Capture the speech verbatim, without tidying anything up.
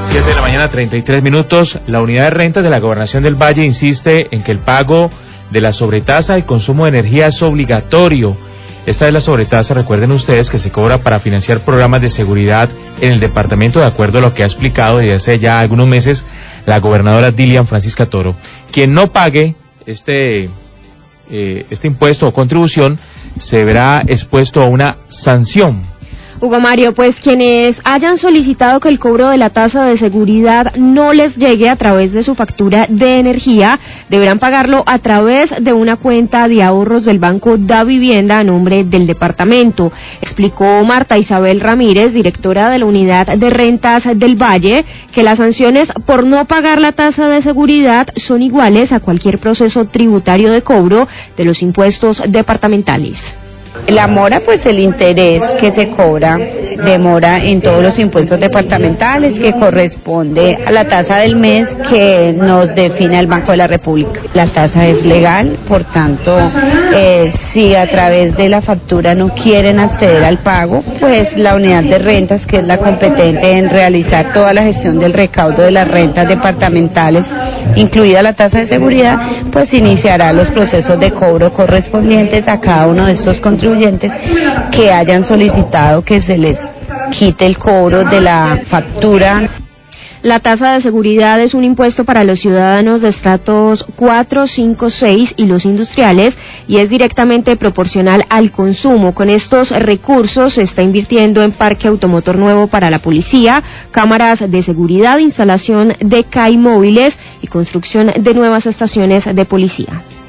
siete de la mañana, treinta y tres minutos. La unidad de rentas de la Gobernación del Valle insiste en que el pago de la sobretasa de consumo de energía es obligatorio. Esta es la sobretasa, recuerden ustedes, que se cobra para financiar programas de seguridad en el departamento, de acuerdo a lo que ha explicado desde hace ya algunos meses la gobernadora Dilian Francisca Toro. Quien no pague este, eh, este impuesto o contribución se verá expuesto a una sanción. Hugo Mario, pues quienes hayan solicitado que el cobro de la tasa de seguridad no les llegue a través de su factura de energía, deberán pagarlo a través de una cuenta de ahorros del Banco Da Vivienda a nombre del departamento. Explicó Marta Isabel Ramírez, directora de la Unidad de Rentas del Valle, que las sanciones por no pagar la tasa de seguridad son iguales a cualquier proceso tributario de cobro de los impuestos departamentales. La mora, pues el interés que se cobra de mora en todos los impuestos departamentales, que corresponde a la tasa del mes que nos define el Banco de la República. La tasa es legal, por tanto, eh, si a través de la factura no quieren acceder al pago, pues la unidad de rentas, que es la competente en realizar toda la gestión del recaudo de las rentas departamentales, incluida la tasa de seguridad, pues iniciará los procesos de cobro correspondientes a cada uno de estos contribuyentes que hayan solicitado que se les quite el cobro de la factura. La tasa de seguridad es un impuesto para los ciudadanos de estratos cuatro, cinco, seis y los industriales y es directamente proporcional al consumo. Con estos recursos se está invirtiendo en parque automotor nuevo para la policía, cámaras de seguridad, instalación de C A I móviles y construcción de nuevas estaciones de policía.